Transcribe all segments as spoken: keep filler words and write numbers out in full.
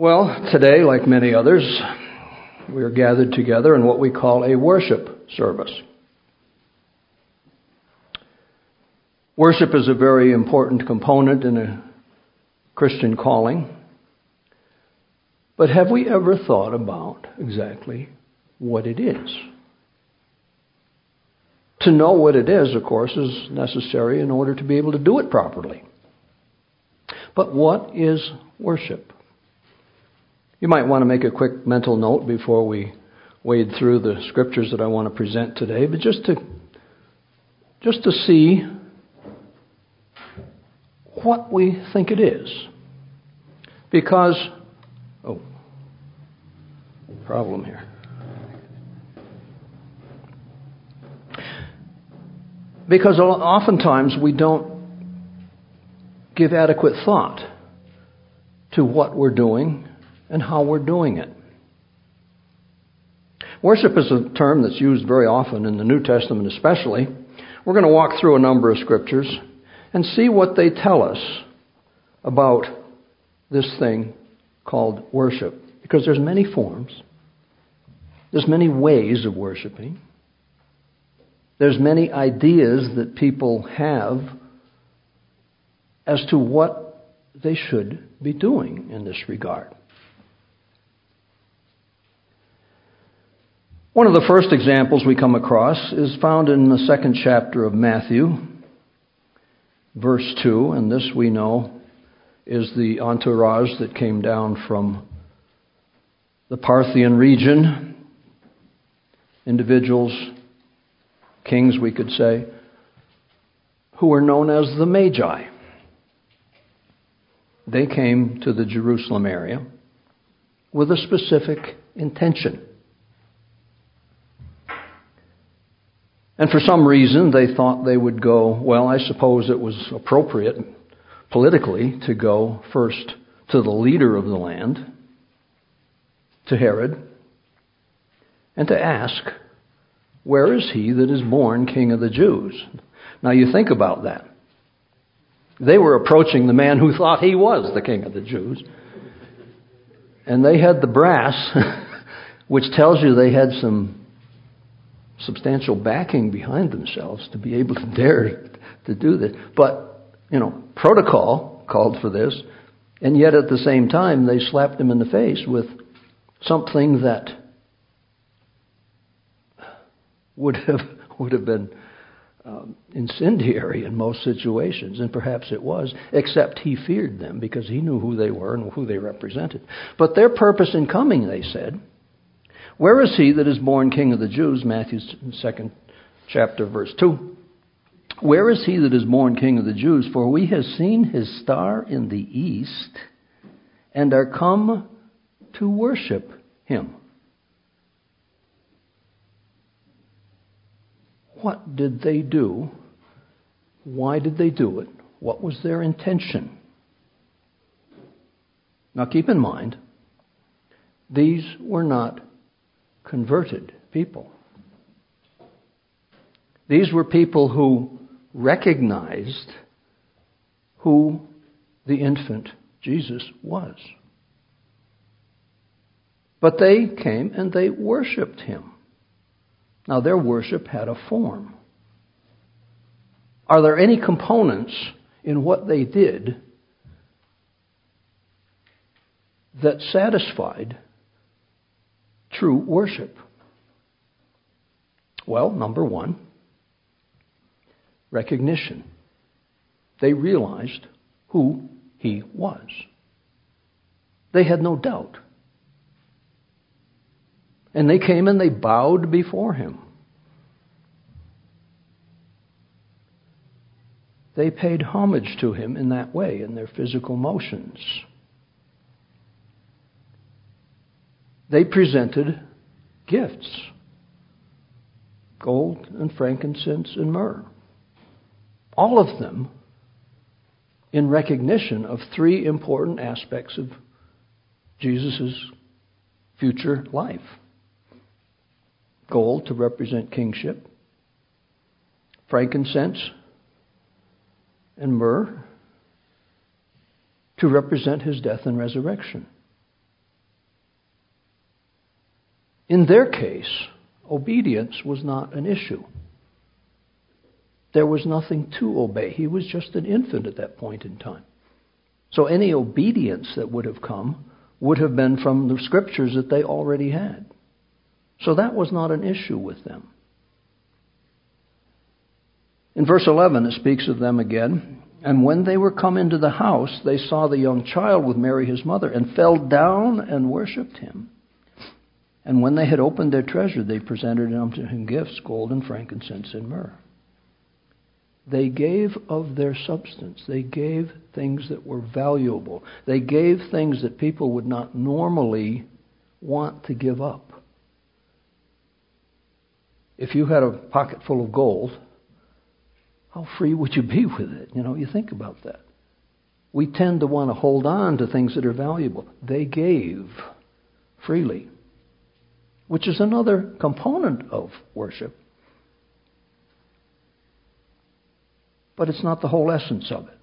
Well, today, like many others, we are gathered together in what we call a worship service. Worship is a very important component in a Christian calling. But have we ever thought about exactly what it is? To know what it is, of course, is necessary in order to be able to do it properly. But what is worship? You might want to make a quick mental note before we wade through the scriptures that I want to present today, but just to just to see what we think it is. Because, oh, problem here. Because oftentimes we don't give adequate thought to what we're doing and how we're doing it. Worship is a term that's used very often in the New Testament especially. We're going to walk through a number of scriptures and see what they tell us about this thing called worship. Because there's many forms. There's many ways of worshiping. There's many ideas that people have as to what they should be doing in this regard. One of the first examples we come across is found in the second chapter of Matthew, verse two, and this we know is the entourage that came down from the Parthian region, individuals, kings we could say, who were known as the Magi. They came to the Jerusalem area with a specific intention. And for some reason, they thought they would go, well, I suppose it was appropriate politically to go first to the leader of the land, to Herod, and to ask, where is he that is born King of the Jews? Now you think about that. They were approaching the man who thought he was the King of the Jews. And they had the brass, which tells you they had some substantial backing behind themselves to be able to dare to do this. But, you know, protocol called for this, and yet at the same time they slapped him in the face with something that would have would have been um, incendiary in most situations, and perhaps it was, except he feared them because he knew who they were and who they represented. But their purpose in coming, they said, where is he that is born King of the Jews? Matthew's second chapter, verse two. Where is he that is born King of the Jews? For we have seen his star in the east and are come to worship him. What did they do? Why did they do it? What was their intention? Now keep in mind, these were not converted people. These were people who recognized who the infant Jesus was. But they came and they worshipped him. Now their worship had a form. Are there any components in what they did that satisfied true worship? Well, number one, recognition. They realized who he was. They had no doubt. And they came and they bowed before him. They paid homage to him in that way, in their physical motions. They presented gifts, gold and frankincense and myrrh. All of them in recognition of three important aspects of Jesus' future life. Gold to represent kingship, frankincense and myrrh to represent his death and resurrection. In their case, obedience was not an issue. There was nothing to obey. He was just an infant at that point in time. So any obedience that would have come would have been from the scriptures that they already had. So that was not an issue with them. In verse eleven, it speaks of them again. And when they were come into the house, they saw the young child with Mary his mother, and fell down and worshipped him. And when they had opened their treasure, they presented unto him gifts, gold and frankincense and myrrh. They gave of their substance. They gave things that were valuable. They gave things that people would not normally want to give up. If you had a pocket full of gold, how free would you be with it? You know, you think about that. We tend to want to hold on to things that are valuable. They gave freely, which is another component of worship. But it's not the whole essence of it.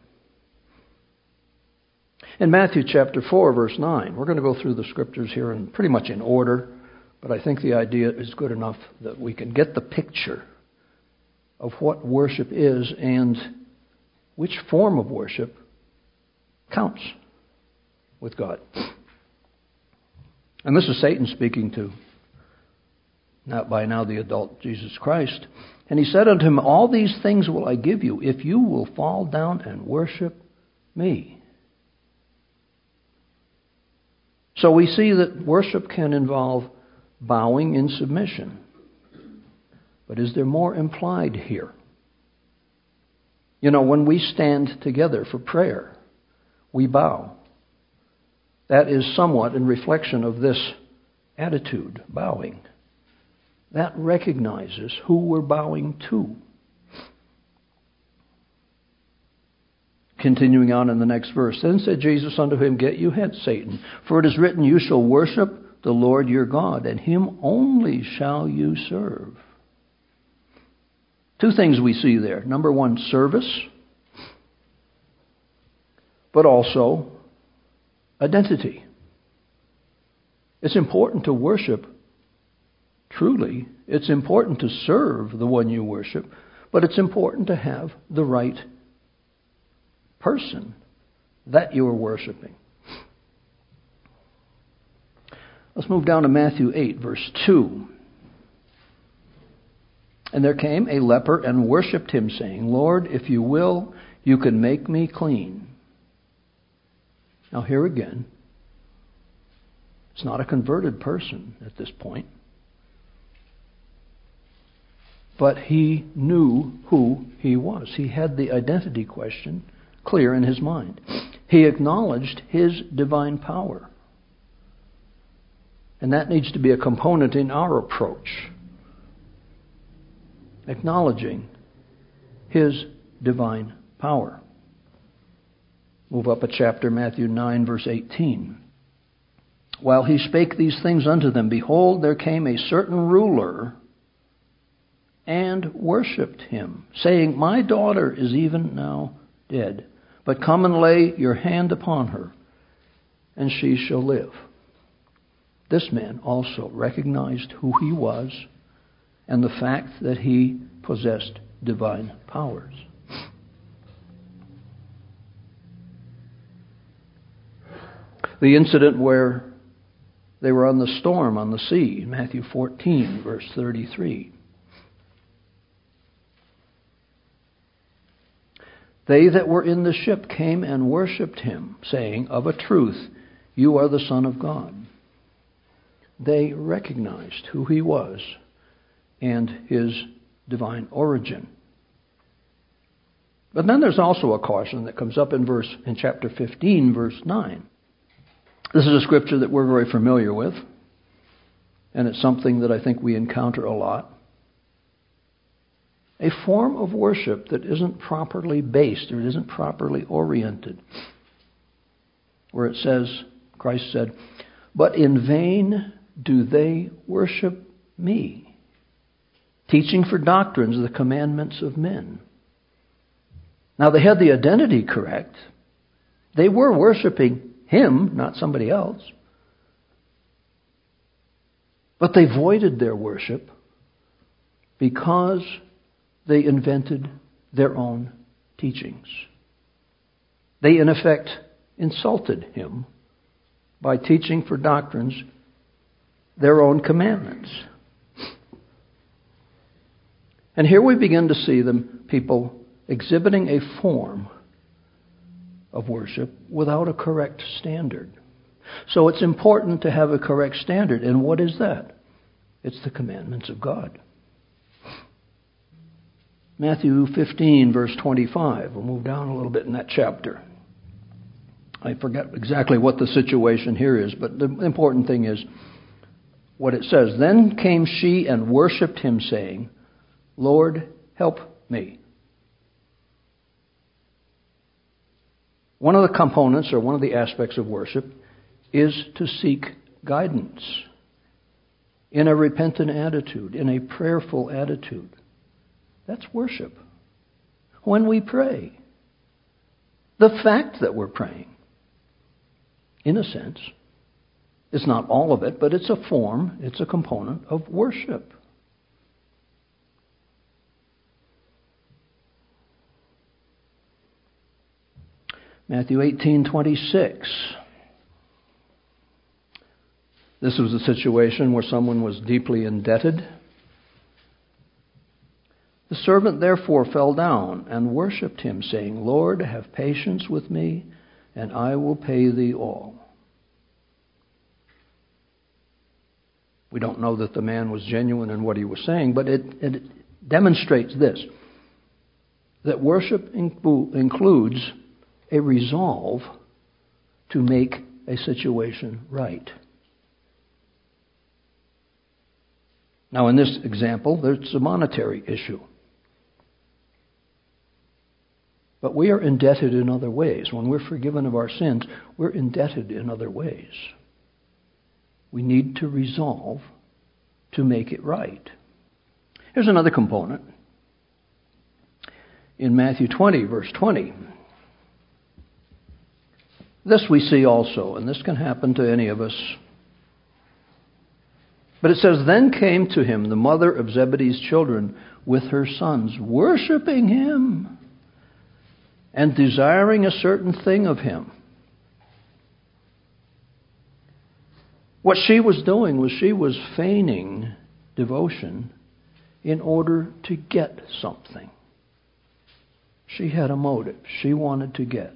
In Matthew chapter four, verse nine, we're going to go through the scriptures here in pretty much in order, but I think the idea is good enough that we can get the picture of what worship is and which form of worship counts with God. And this is Satan speaking to, not by now the adult Jesus Christ. And he said unto him, all these things will I give you if you will fall down and worship me. So we see that worship can involve bowing in submission. But is there more implied here? You know, when we stand together for prayer, we bow. That is somewhat in reflection of this attitude, bowing. That recognizes who we're bowing to. Continuing on in the next verse. Then said Jesus unto him, get you hence, Satan, for it is written, you shall worship the Lord your God, and him only shall you serve. Two things we see there. Number one, service, but also identity. It's important to worship truly. It's important to serve the one you worship, but it's important to have the right person that you are worshiping. Let's move down to Matthew eight, verse two. And there came a leper and worshipped him, saying, Lord, if you will, you can make me clean. Now here again, it's not a converted person at this point. But he knew who he was. He had the identity question clear in his mind. He acknowledged his divine power. And that needs to be a component in our approach. Acknowledging his divine power. Move up a chapter, Matthew nine, verse eighteen. While he spake these things unto them, behold, there came a certain ruler and worshipped him, saying, my daughter is even now dead, but come and lay your hand upon her, and she shall live. This man also recognized who he was and the fact that he possessed divine powers. The incident where they were on the storm on the sea, Matthew fourteen, verse thirty-three. They that were in the ship came and worshipped him, saying, of a truth, you are the Son of God. They recognized who he was and his divine origin. But then there's also a caution that comes up in verse in chapter fifteen, verse nine. This is a scripture that we're very familiar with, and it's something that I think we encounter a lot. A form of worship that isn't properly based or isn't properly oriented. Where it says, Christ said, but in vain do they worship me, teaching for doctrines the commandments of men. Now they had the identity correct. They were worshiping him, not somebody else. But they voided their worship because they invented their own teachings. They, in effect, insulted him by teaching for doctrines their own commandments. And here we begin to see them, people exhibiting a form of worship without a correct standard. So it's important to have a correct standard. And what is that? It's the commandments of God. Matthew fifteen, verse twenty-five. We'll move down a little bit in that chapter. I forget exactly what the situation here is, but the important thing is what it says. Then came she and worshipped him, saying, Lord, help me. One of the components or one of the aspects of worship is to seek guidance in a repentant attitude, in a prayerful attitude. That's worship. When we pray, the fact that we're praying, in a sense, it's not all of it, but it's a form, it's a component of worship. Matthew eighteen twenty-six. This was a situation where someone was deeply indebted. The servant therefore fell down and worshipped him, saying, Lord, have patience with me, and I will pay thee all. We don't know that the man was genuine in what he was saying, but it, it demonstrates this, that worship inclu- includes a resolve to make a situation right. Now, in this example, there's a monetary issue. But we are indebted in other ways. When we're forgiven of our sins, we're indebted in other ways. We need to resolve to make it right. Here's another component. In Matthew twenty, verse twenty, this we see also, and this can happen to any of us. But it says, Then came to him the mother of Zebedee's children with her sons, worshiping him and desiring a certain thing of him. What she was doing was she was feigning devotion in order to get something. She had a motive. She wanted to get.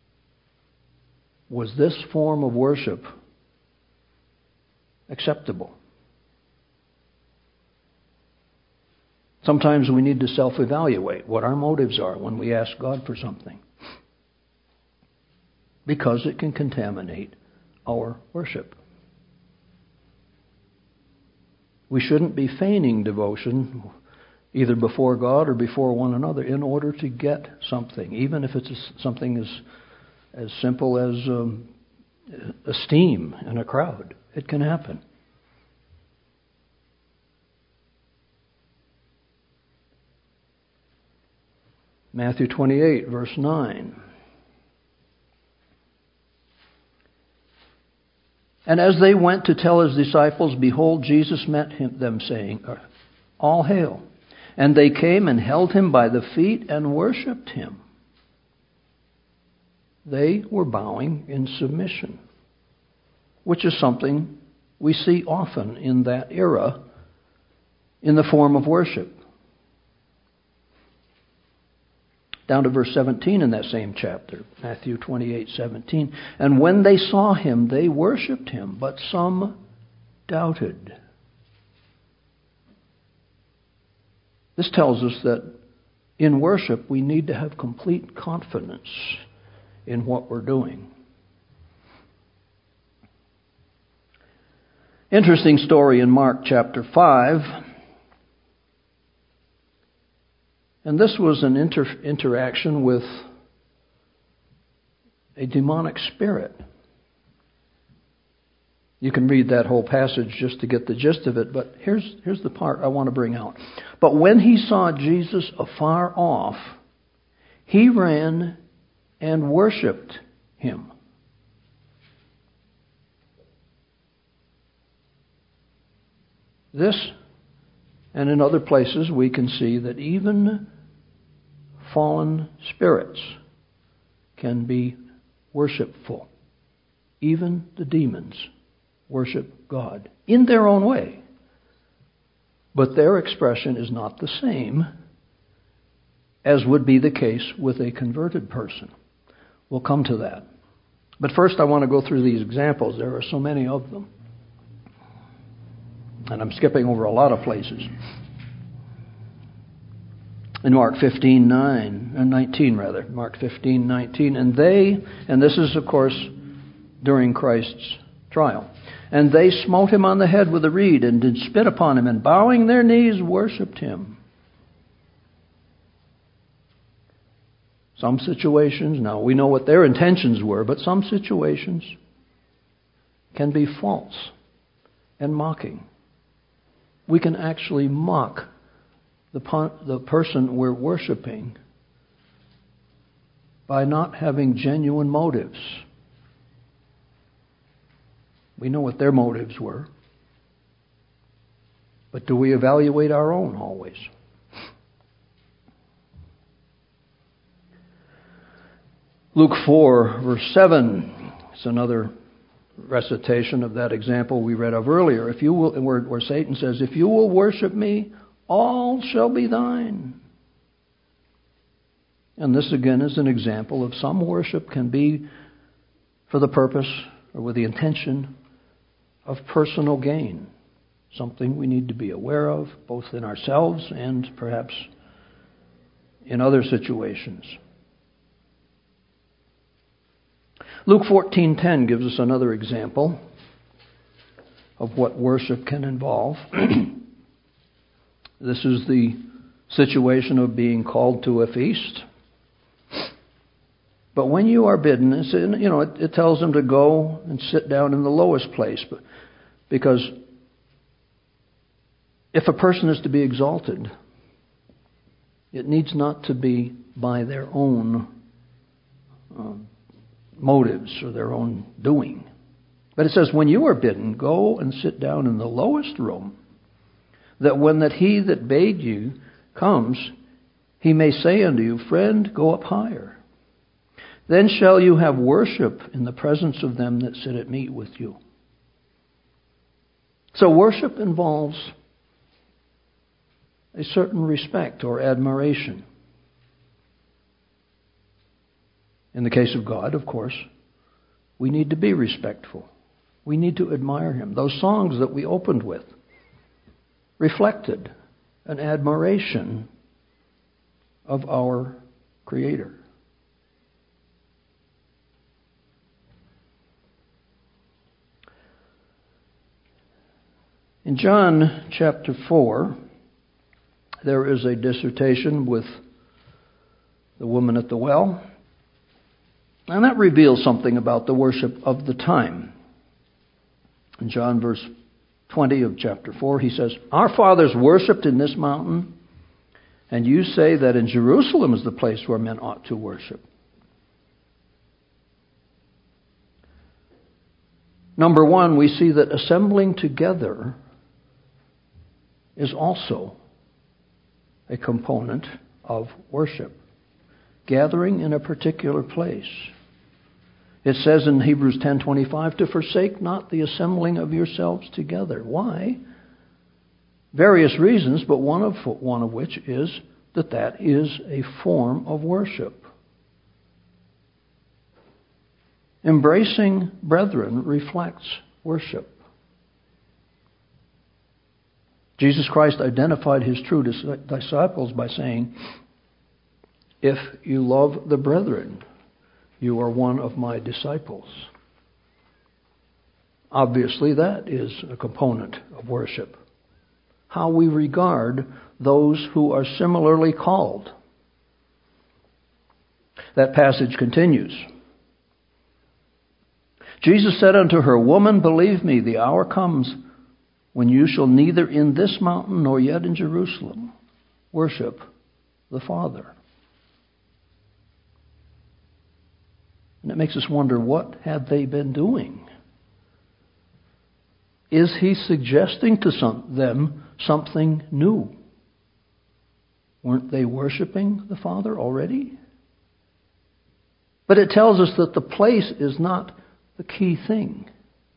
Was this form of worship acceptable? Sometimes we need to self-evaluate what our motives are when we ask God for something, because it can contaminate our worship. We shouldn't be feigning devotion either before God or before one another in order to get something, even if it's something as as simple as um, esteem in a crowd. It can happen. Matthew twenty-eight, verse nine. And as they went to tell his disciples, behold, Jesus met him, them, saying, All hail. And they came and held him by the feet and worshipped him. They were bowing in submission, which is something we see often in that era in the form of worship. Down to verse seventeen in that same chapter, Matthew twenty-eight seventeen. And when they saw him, they worshipped him, but some doubted. This tells us that in worship we need to have complete confidence in what we're doing. Interesting story in Mark chapter five. And this was an inter- interaction with a demonic spirit. You can read that whole passage just to get the gist of it, but here's, here's the part I want to bring out. But when he saw Jesus afar off, he ran and worshipped him. This, and in other places, we can see that even fallen spirits can be worshipful. Even the demons worship God in their own way. But their expression is not the same as would be the case with a converted person. We'll come to that. But first I want to go through these examples. There are so many of them. And I'm skipping over a lot of places. In Mark fifteen nine, uh, nineteen rather, Mark fifteen nineteen, and they, and this is of course during Christ's trial, and they smote him on the head with a reed and did spit upon him, and bowing their knees worshipped him. Some situations, now we know what their intentions were, but some situations can be false and mocking. We can actually mock the, the person we're worshiping by not having genuine motives. We know what their motives were. But do we evaluate our own always? Luke four, verse seven, is another recitation of that example we read of earlier. If you will, where, where Satan says, "If you will worship me, all shall be thine." And this again is an example of some worship can be for the purpose or with the intention of personal gain. Something we need to be aware of, both in ourselves and perhaps in other situations. Luke fourteen ten gives us another example of what worship can involve. This is the situation of being called to a feast. But when you are bidden, it's, you know, it, it tells them to go and sit down in the lowest place, but, because if a person is to be exalted, it needs not to be by their own uh, motives or their own doing. But it says, when you are bidden, go and sit down in the lowest room, that when that he that bade you comes, he may say unto you, Friend, go up higher. Then shall you have worship in the presence of them that sit at meat with you. So worship involves a certain respect or admiration. In the case of God, of course, we need to be respectful. We need to admire Him. Those songs that we opened with reflected an admiration of our Creator. In John chapter four, there is a dissertation with the woman at the well, and that reveals something about the worship of the time. In John verse twenty of chapter four, he says, Our fathers worshipped in this mountain, and you say that in Jerusalem is the place where men ought to worship. Number one, we see that assembling together is also a component of worship. Gathering in a particular place. It says in Hebrews ten twenty-five, to forsake not the assembling of yourselves together. Why? Various reasons, but one of one of which is that that is a form of worship. Embracing brethren reflects worship. Jesus Christ identified His true disciples by saying, If you love the brethren, you are one of my disciples. Obviously, that is a component of worship. How we regard those who are similarly called. That passage continues. Jesus said unto her, Woman, believe me, the hour comes when you shall neither in this mountain nor yet in Jerusalem worship the Father. And it makes us wonder, what had they been doing? Is he suggesting to some, them something new? Weren't they worshiping the Father already? But it tells us that the place is not the key thing.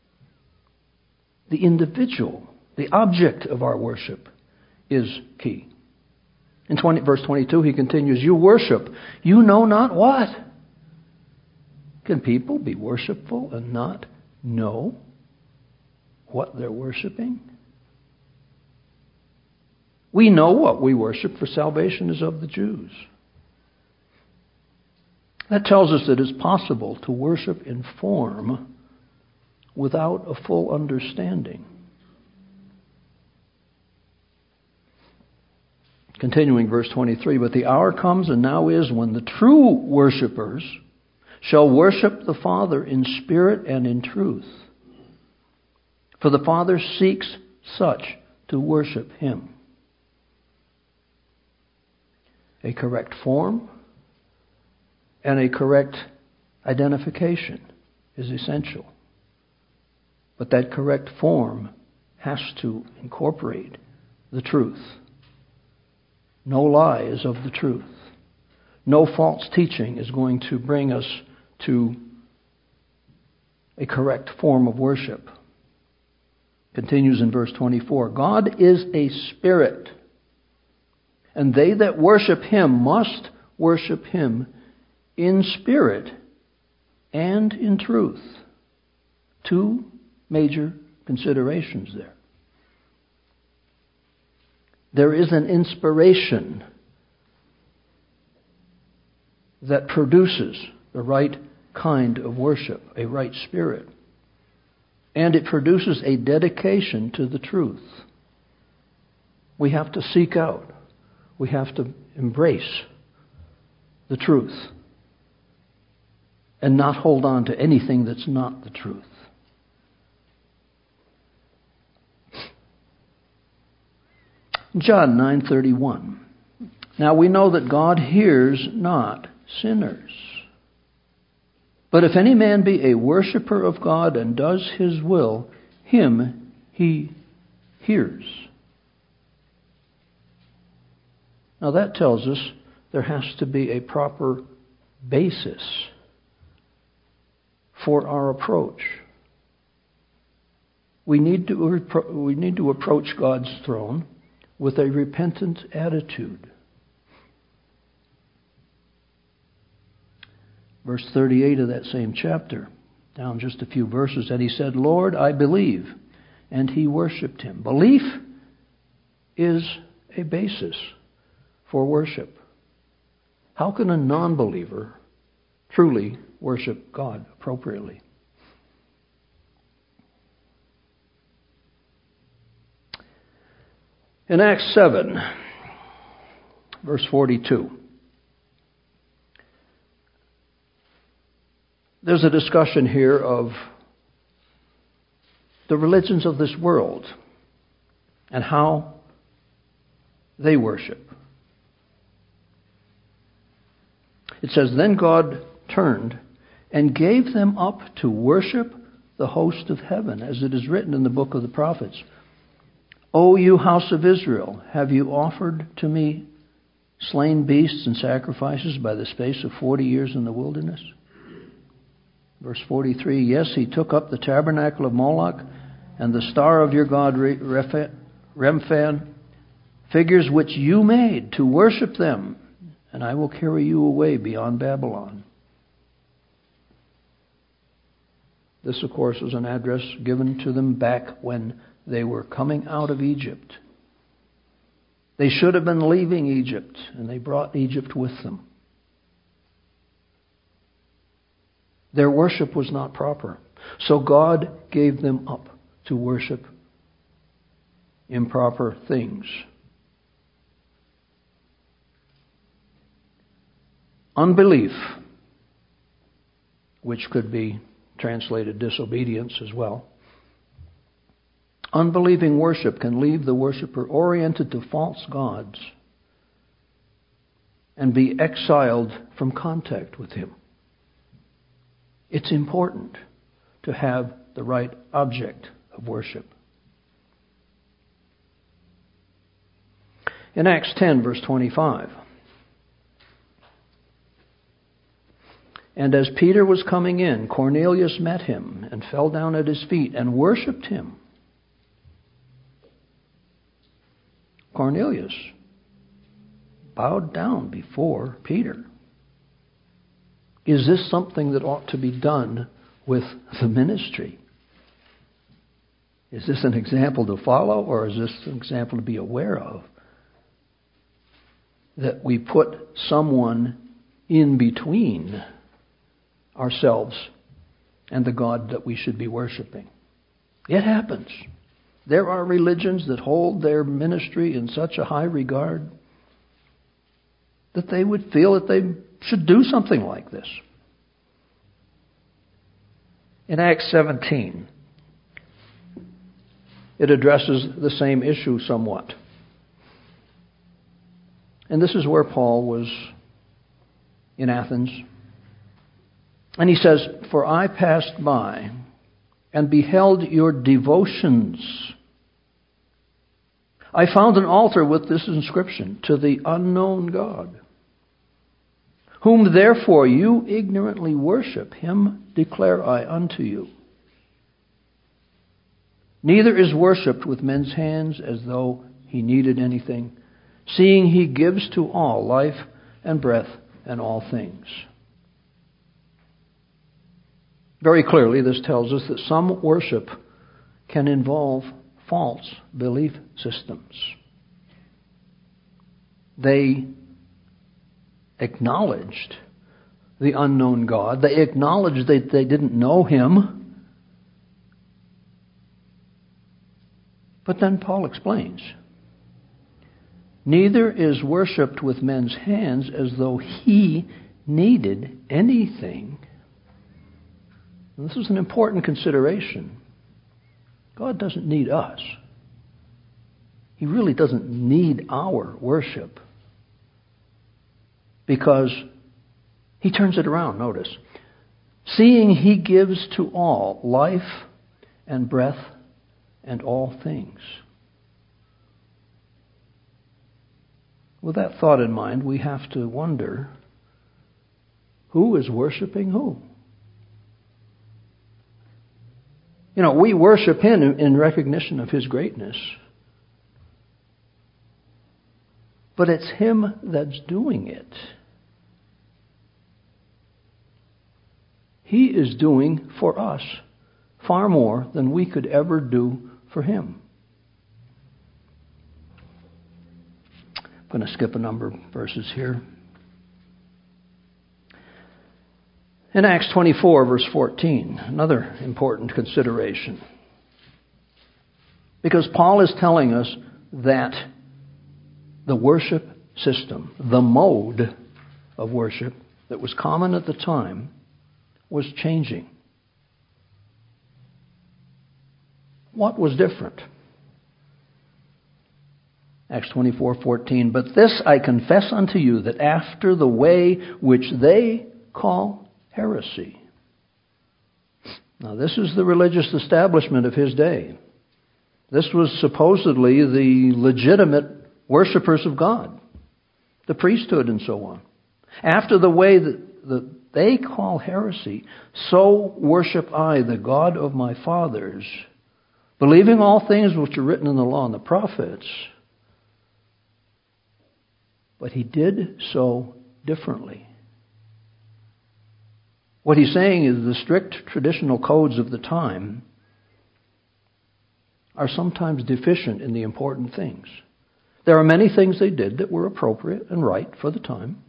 The individual, the object of our worship is key. In twenty, verse twenty-two, he continues, you worship, you know not what. Can people be worshipful and not know what they're worshiping? We know what we worship, for salvation is of the Jews. That tells us that it's possible to worship in form without a full understanding. Continuing verse twenty-three, but the hour comes and now is when the true worshipers shall worship the Father in spirit and in truth. For the Father seeks such to worship him. A correct form and a correct identification is essential. But that correct form has to incorporate the truth. No lie is of the truth. No false teaching is going to bring us to a correct form of worship. Continues in verse twenty-four. God is a spirit, and they that worship him must worship him in spirit and in truth. Two major considerations there. There is an inspiration that produces the right kind of worship, a right spirit. And it produces a dedication to the truth. We have to seek out, we have to embrace the truth and not hold on to anything that's not the truth. John nine thirty-one. Now we know that God hears not sinners. But if any man be a worshipper of God and does his will, him he hears. Now that tells us there has to be a proper basis for our approach. We need to, we need to approach God's throne with a repentant attitude. Verse thirty-eight of that same chapter, down just a few verses, and he said, Lord, I believe. And he worshipped him. Belief is a basis for worship. How can a non-believer truly worship God appropriately? In Acts seven, verse forty-two, there's a discussion here of the religions of this world and how they worship. It says, Then God turned and gave them up to worship the host of heaven, as it is written in the book of the prophets. O you house of Israel, have you offered to me slain beasts and sacrifices by the space of forty years in the wilderness? Verse forty-three, Yes, he took up the tabernacle of Moloch and the star of your god Remphan, figures which you made to worship them, and I will carry you away beyond Babylon. This, of course, was an address given to them back when they were coming out of Egypt. They should have been leaving Egypt, and they brought Egypt with them. Their worship was not proper. So God gave them up to worship improper things. Unbelief, which could be translated disobedience as well. Unbelieving worship can leave the worshiper oriented to false gods and be exiled from contact with him. It's important to have the right object of worship. In Acts ten, verse twenty-five. And as Peter was coming in, Cornelius met him and fell down at his feet and worshipped him. Cornelius bowed down before Peter. Is this something that ought to be done with the ministry? Is this an example to follow, or is this an example to be aware of? That we put someone in between ourselves and the God that we should be worshiping. It happens. There are religions that hold their ministry in such a high regard that they would feel that they should do something like this. In Acts seventeen, it addresses the same issue somewhat. And this is where Paul was in Athens. And he says, "For I passed by and beheld your devotions. I found an altar with this inscription, to the unknown God. Whom therefore you ignorantly worship, him declare I unto you. Neither is worshipped with men's hands as though he needed anything, seeing he gives to all life and breath and all things." Very clearly, this tells us that some worship can involve false belief systems. They acknowledged the unknown God. They acknowledged that they didn't know him. But then Paul explains, "Neither is worshipped with men's hands as though he needed anything." And this is an important consideration. God doesn't need us. He really doesn't need our worship. Because he turns it around, notice. "Seeing he gives to all life and breath and all things." With that thought in mind, we have to wonder, who is worshiping who? You know, we worship him in recognition of his greatness. But it's him that's doing it. He is doing for us far more than we could ever do for him. I'm going to skip a number of verses here. In Acts twenty-four, verse fourteen, another important consideration. Because Paul is telling us that the worship system, the mode of worship that was common at the time, was changing. What was different? Acts twenty-four fourteen, "But this I confess unto you, that after the way which they call heresy." Now, this is the religious establishment of his day. This was supposedly the legitimate worshipers of God, the priesthood and so on. "After the way that, that they call heresy, so worship I the God of my fathers, believing all things which are written in the law and the prophets." But he did so differently. What he's saying is the strict traditional codes of the time are sometimes deficient in the important things. There are many things they did that were appropriate and right for the time,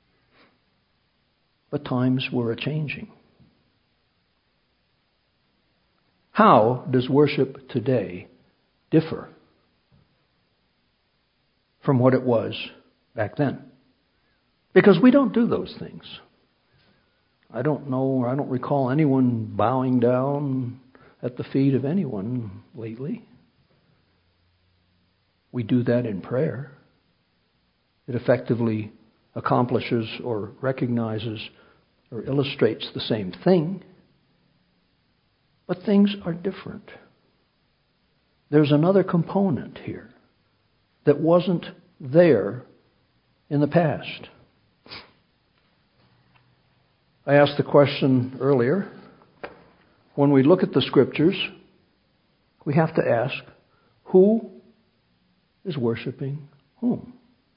but times were a-changing. How does worship today differ from what it was back then? Because we don't do those things. I don't know, or I don't recall anyone bowing down at the feet of anyone lately. We do that in prayer. It effectively accomplishes or recognizes or illustrates the same thing. But things are different. There's another component here that wasn't there in the past. I asked the question earlier. When we look at the Scriptures, we have to ask, who is worshiping whom?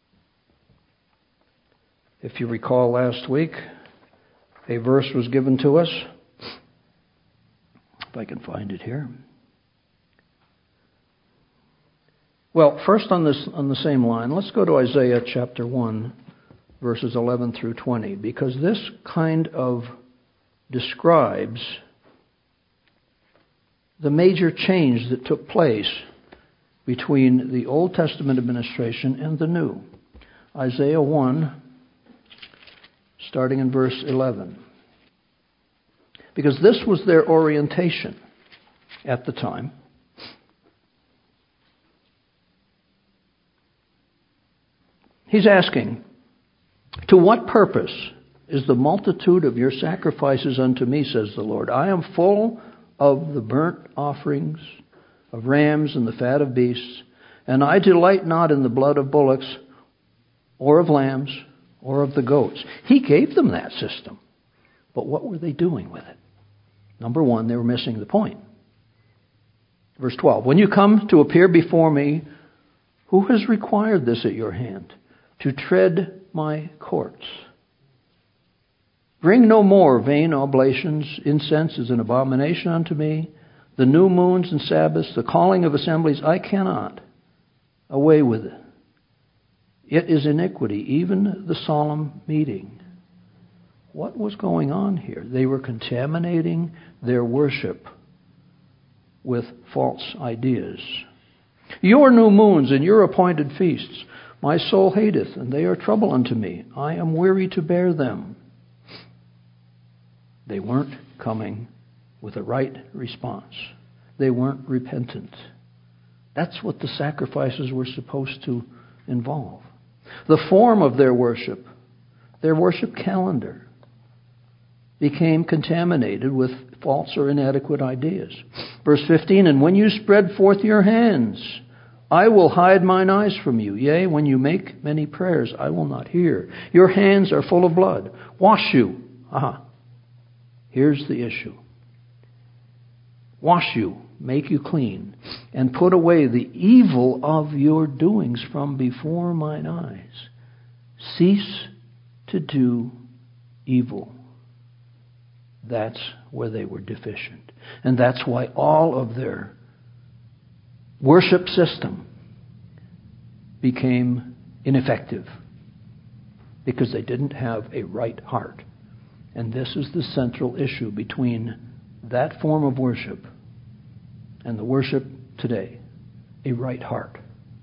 If you recall last week, a verse was given to us. If I can find it here. Well, first on this on the same line, let's go to Isaiah chapter one, verses eleven through twenty, because this kind of describes the major change that took place between the Old Testament administration and the New. Isaiah one, starting in verse eleven. Because this was their orientation at the time. He's asking, to what purpose is the multitude of your sacrifices unto me, says the Lord? I am full of the burnt offerings of rams and the fat of beasts, and I delight not in the blood of bullocks or of lambs or of the goats. He gave them that system. But what were they doing with it? Number one, they were missing the point. Verse twelve, when you come to appear before me, who has required this at your hand? To tread my courts. Bring no more vain oblations. Incense is an abomination unto me. The new moons and Sabbaths, the calling of assemblies, I cannot. Away with it. It is iniquity, even the solemn meeting. What was going on here? They were contaminating their worship with false ideas. Your new moons and your appointed feasts, my soul hateth, and they are trouble unto me. I am weary to bear them. They weren't coming with a right response. They weren't repentant. That's what the sacrifices were supposed to involve. The form of their worship, their worship calendar, became contaminated with false or inadequate ideas. Verse fifteen, and when you spread forth your hands, I will hide mine eyes from you. Yea, when you make many prayers, I will not hear. Your hands are full of blood. Wash you. Aha. Here's the issue. Wash you, make you clean, and put away the evil of your doings from before mine eyes. Cease to do evil. That's where they were deficient. And that's why all of their worship system became ineffective. Because they didn't have a right heart. And this is the central issue between that form of worship and the worship today. A right heart.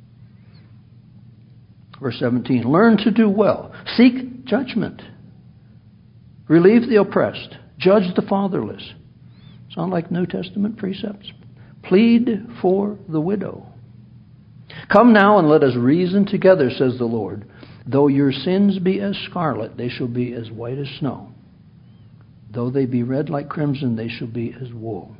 Verse seventeen, learn to do well. Seek judgment. Relieve the oppressed. Judge the fatherless. Sound like New Testament precepts? Plead for the widow. Come now and let us reason together, says the Lord. Though your sins be as scarlet, they shall be as white as snow. Though they be red like crimson, they shall be as wool.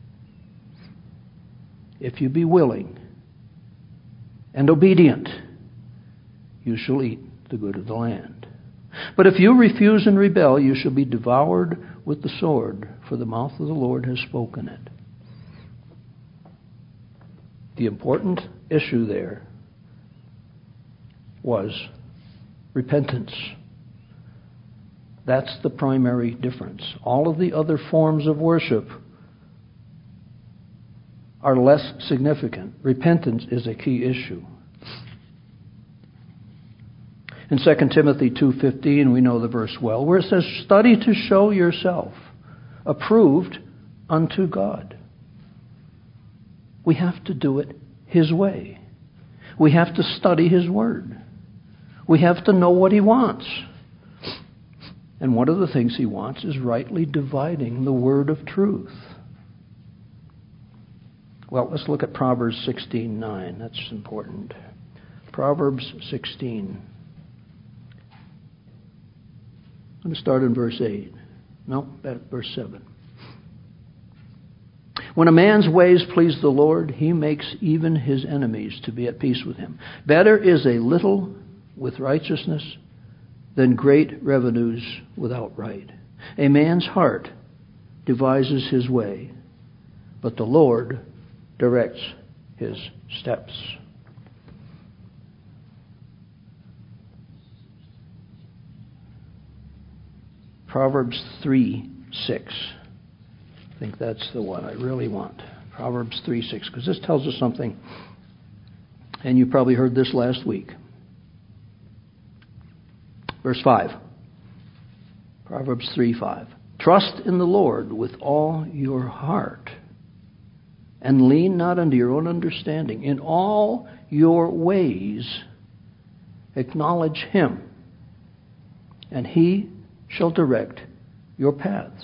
If you be willing and obedient, you shall eat the good of the land. But if you refuse and rebel, you shall be devoured with the sword, for the mouth of the Lord has spoken it. The important issue there was repentance. That's the primary difference. All of the other forms of worship are less significant. Repentance is a key issue. In Second Timothy two fifteen, we know the verse well, where it says, study to show yourself approved unto God. We have to do it His way. We have to study His Word. We have to know what He wants. And one of the things He wants is rightly dividing the word of truth. Well, let's look at Proverbs sixteen nine. That's important. Proverbs sixteen. I'm going to start in verse eight. No, at verse seven. When a man's ways please the Lord, he makes even his enemies to be at peace with him. Better is a little with righteousness than great revenues without right. A man's heart devises his way, but the Lord directs his steps. Proverbs three six. I think that's the one I really want. Proverbs three six, because this tells us something, and you probably heard this last week. Verse five. Proverbs three five. Trust in the Lord with all your heart, and lean not unto your own understanding. In all your ways acknowledge Him, and He shall direct your paths.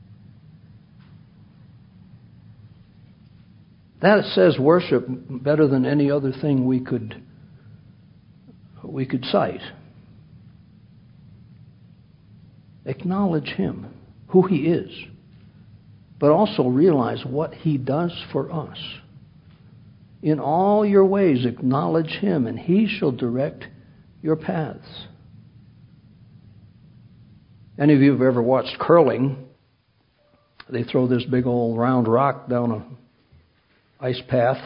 That says worship better than any other thing we could we could cite. Acknowledge Him, who He is, but also realize what He does for us. In all your ways acknowledge Him, and He shall direct your paths. Any of you have ever watched curling? They throw this big old round rock down a ice path,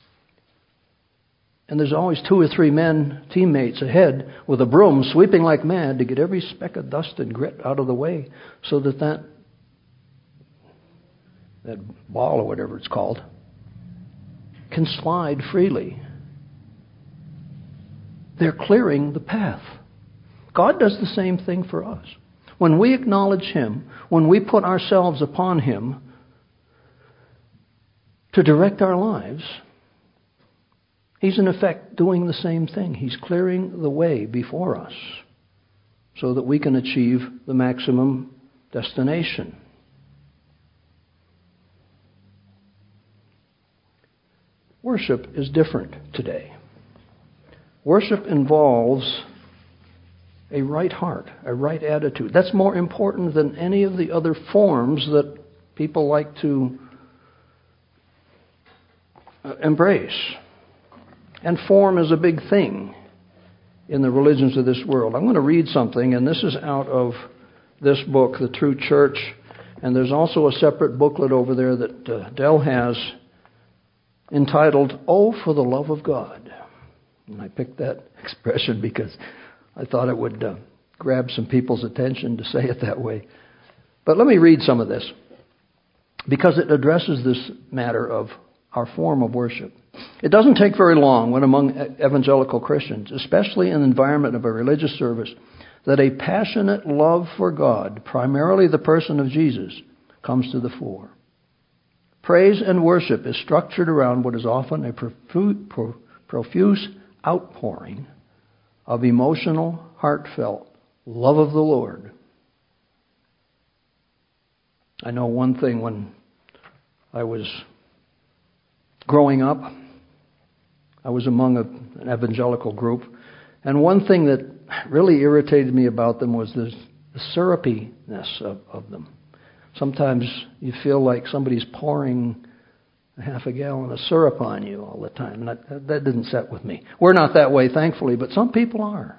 and there's always two or three men, teammates ahead with a broom sweeping like mad to get every speck of dust and grit out of the way so that that, that ball or whatever it's called can slide freely. They're clearing the path. God does the same thing for us. When we acknowledge Him, when we put ourselves upon Him to direct our lives, He's in effect doing the same thing. He's clearing the way before us so that we can achieve the maximum destination. Worship is different today. Worship involves a right heart, a right attitude. That's more important than any of the other forms that people like to embrace. And form is a big thing in the religions of this world. I'm going to read something, and this is out of this book, The True Church. And there's also a separate booklet over there that uh, Dell has entitled, Oh, for the Love of God. And I picked that expression because I thought it would uh, grab some people's attention to say it that way. But let me read some of this, because it addresses this matter of our form of worship. It doesn't take very long when among evangelical Christians, especially in the environment of a religious service, that a passionate love for God, primarily the person of Jesus, comes to the fore. Praise and worship is structured around what is often a profu- profuse outpouring of emotional, heartfelt love of the Lord. I know one thing when I was growing up, I was among a, an evangelical group, and one thing that really irritated me about them was this, the syrupiness of, of them. Sometimes you feel like somebody's pouring a half a gallon of syrup on you all the time, and that, that didn't set with me. We're not that way, thankfully, but some people are.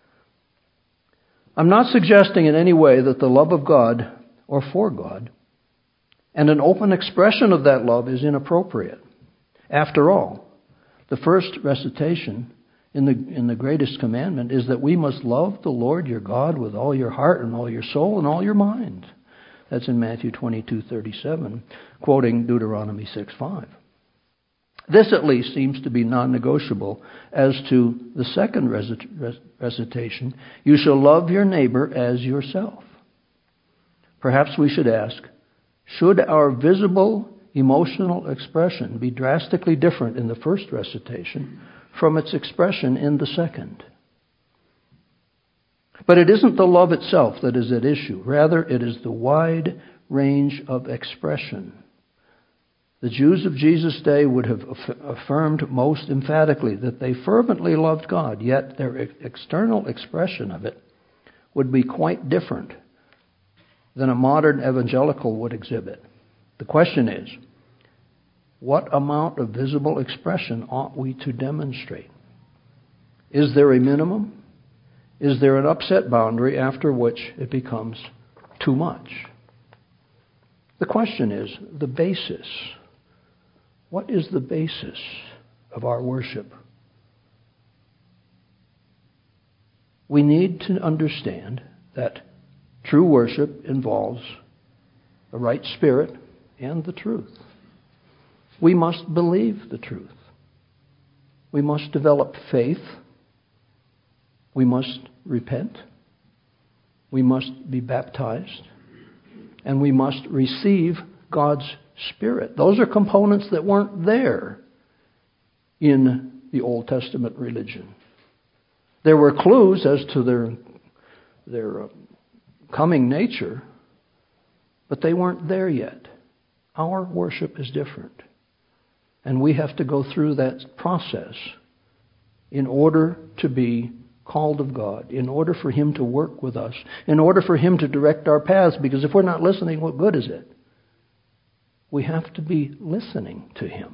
I'm not suggesting in any way that the love of God or for God and an open expression of that love is inappropriate. After all, the first recitation in the in the greatest commandment is that we must love the Lord your God with all your heart and all your soul and all your mind. That's in Matthew twenty-two thirty-seven, quoting Deuteronomy six five. This at least seems to be non-negotiable as to the second recitation, you shall love your neighbor as yourself. Perhaps we should ask, should our visible emotional expression be drastically different in the first recitation from its expression in the second? But it isn't the love itself that is at issue. Rather, it is the wide range of expression. The Jews of Jesus' day would have affirmed most emphatically that they fervently loved God, yet their external expression of it would be quite different than a modern evangelical would exhibit. The question is, What amount of visible expression ought we to demonstrate? Is there a minimum? Is there an upset boundary after which it becomes too much? The question is the basis. What is the basis of our worship? We need to understand that true worship involves the right spirit and the truth. We must believe the truth. We must develop faith. We must repent. We must be baptized. And we must receive God's Spirit. Those are components that weren't there in the Old Testament religion. There were clues as to their, their coming nature, but they weren't there yet. Our worship is different. And we have to go through that process in order to be called of God, in order for Him to work with us, in order for Him to direct our paths, because if we're not listening, what good is it? We have to be listening to Him.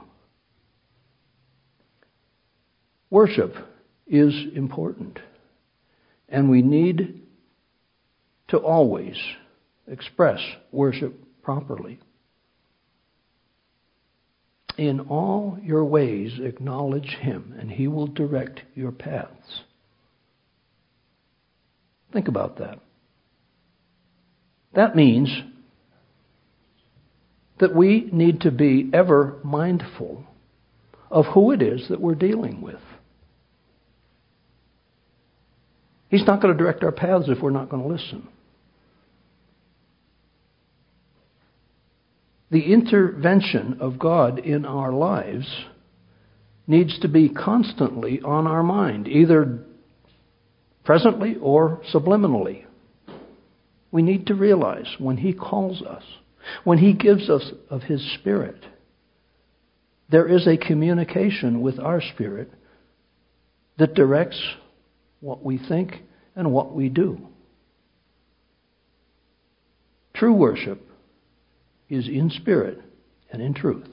Worship is important, and we need to always express worship properly. In all your ways acknowledge Him, and He will direct your paths. Think about that. That means that we need to be ever mindful of who it is that we're dealing with. He's not going to direct our paths if we're not going to listen. The intervention of God in our lives needs to be constantly on our mind, either presently or subliminally. We need to realize when He calls us, when He gives us of His Spirit, there is a communication with our spirit that directs what we think and what we do. True worship is in spirit and in truth.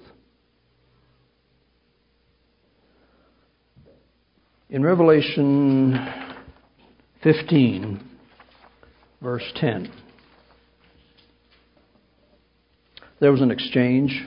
In Revelation fifteen, verse ten, there was an exchange.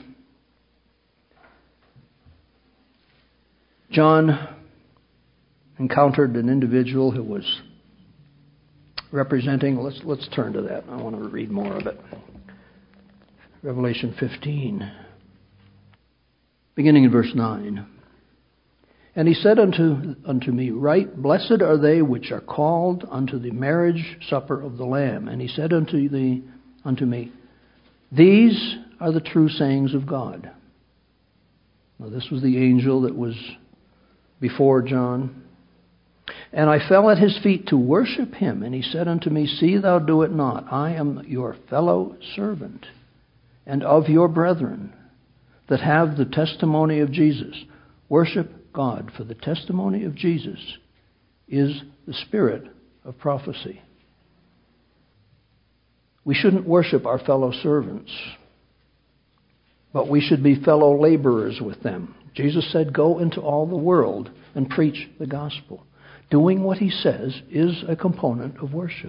John encountered an individual who was representing, let's let's turn to that. I want to read more of it. Revelation fifteen, beginning in verse nine. And he said unto, unto me, Right, blessed are they which are called unto the marriage supper of the Lamb. And he said unto, the, unto me, These are the true sayings of God. Now this was the angel that was before John. And I fell at his feet to worship him. And he said unto me, See thou do it not. I am your fellow servant, and of your brethren that have the testimony of Jesus. Worship God, for the testimony of Jesus is the spirit of prophecy. We shouldn't worship our fellow servants, but we should be fellow laborers with them. Jesus said, Go into all the world and preach the gospel. Doing what He says is a component of worship.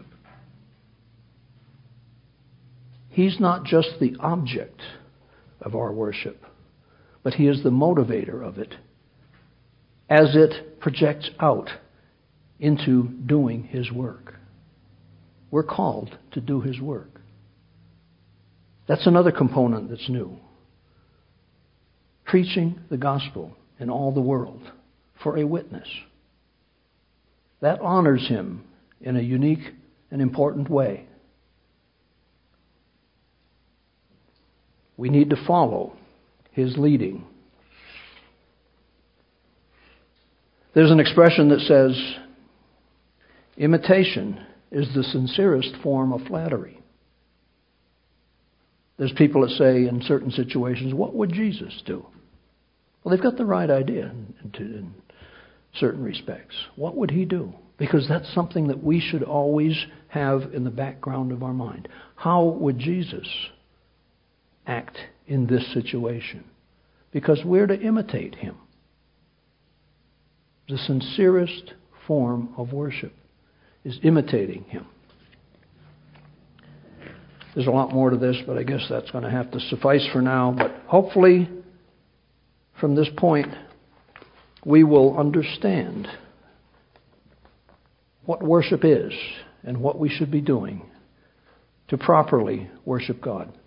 He's not just the object of our worship, but He is the motivator of it as it projects out into doing His work. We're called to do His work. That's another component that's new. Preaching the gospel in all the world for a witness. That honors Him in a unique and important way. We need to follow His leading. There's an expression that says, imitation is the sincerest form of flattery. There's people that say in certain situations, what would Jesus do? Well, they've got the right idea in, in certain respects. What would He do? Because that's something that we should always have in the background of our mind. How would Jesus act in this situation? because we're to imitate Him. The sincerest form of worship is imitating Him. There's a lot more to this, but I guess that's going to have to suffice for now. But hopefully, from this point, we will understand what worship is and what we should be doing to properly worship God.